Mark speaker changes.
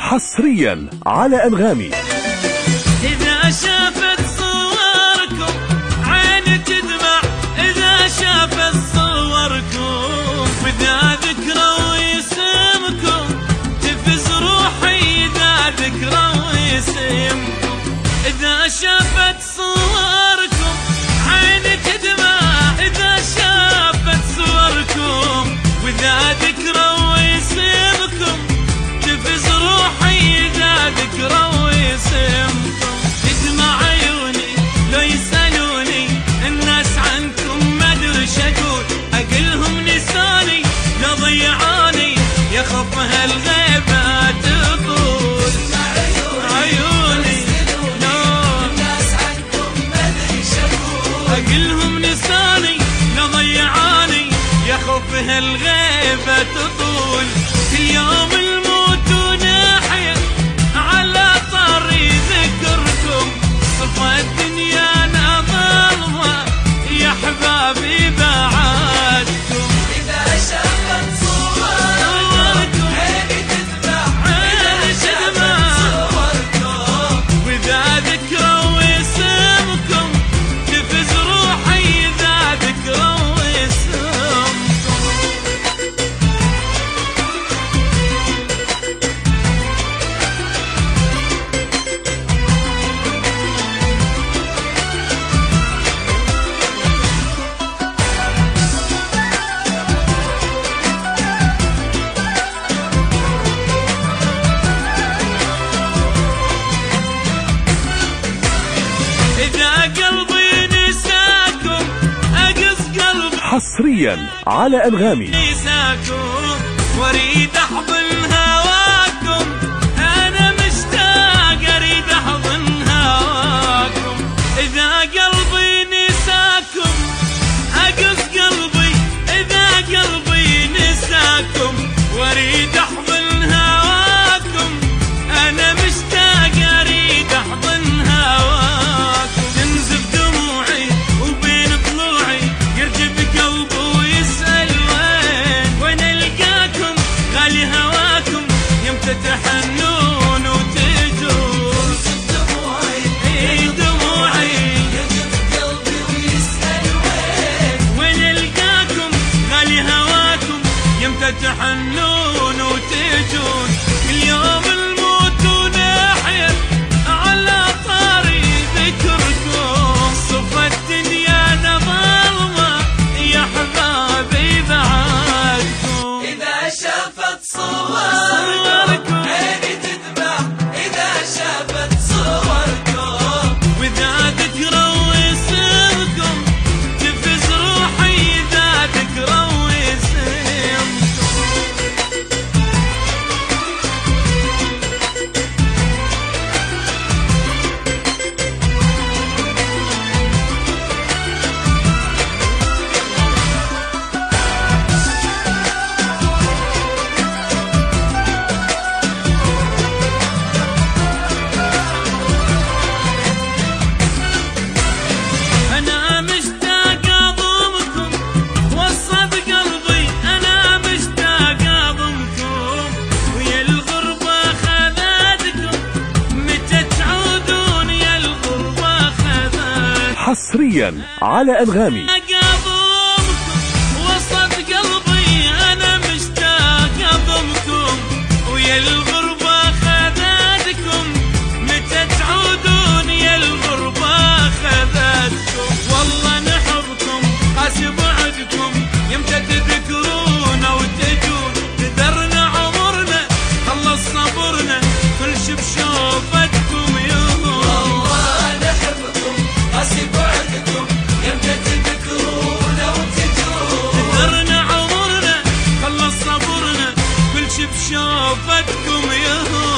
Speaker 1: حصريا على أنغامي.
Speaker 2: إذا شافت صوركم عيني تدمع، إذا شافت صوركم وإذا ذكروا اسمكم تفز روحي، إذا ذكروا اسمكم. إذا شافت صوركم عيني تدمع، إذا شافت صوركم وإذا ذكروا اسمكم تفز روحي، إذا ذكروا اسمكم. تدمع عيوني لو يسألوني الناس عنكم ما ادري شقول، أقلهم نساني لو ضيعاني يخف هالغيبة تطول. عيوني الناس عنكم ما ادري شقول، أقلهم نساني لو ضيعاني يخف هالغيبة تطول. كل يوم الموت ونحيا على طريق ذكركم، صفى الدنيا ظلمة يا حبابي بعدكم. إذا شافت صوركم عيني تدمع، إذا شافت صوركم وإذا ذكروا اسمكم تفز روحي، إذا ذكروا اسمكم.
Speaker 1: حصريا على أنغامي.
Speaker 2: نساكم واريد احضن هواكم، انا مشتاق اريد احضن هواكم. اذا قلبي نساكم اقص قلبي، اذا قلبي نساكم واريد احضن هواكم، انا مشتاق اريد احضن هواكم. تنزف دموعي وبين ضلوعي يرجف قلبي ويسأل وين القاكم، غالي هواكم يمتى تحنون وتجون. دموعي دموعي يرجف قلبي ويسأل وين القاكم، غالي هواكم يمتى تحنون وتجون. كل يوم الموت ونحيا على طريق ذكركم، صفى الدنيا ظلمة يا حبابي بعدكم. إذا شافت صوركم عيني تدمع، إذا شافت صوركم وإذا ذكروا اسمكم تفز روحي، إذا ذكروا اسمكم. أنا مشتاق أضمكم وصد قلبي، أنا مشتاق أضمكم ويا الغربة خذتكم، متى تعودون يا الغربة خذتكم.
Speaker 1: حصريا على أنغامي.
Speaker 2: وصد قلبي أنا مشتاق أضمكم ويا الغربة خذتكم، متى تعودون يا الغربة خذتكم. والله نحبكم قاسي بعدكم يمتى تذكرونا وتجون. قدرنا عمرنا خلص صبرنا كل شي بشوفتكم يهون. والله نحبكم قاسي بعدكم يمتى تذكرونا وتجون. قدرنا عمرنا خلص صبرنا كل شي بشوفتكم يهون.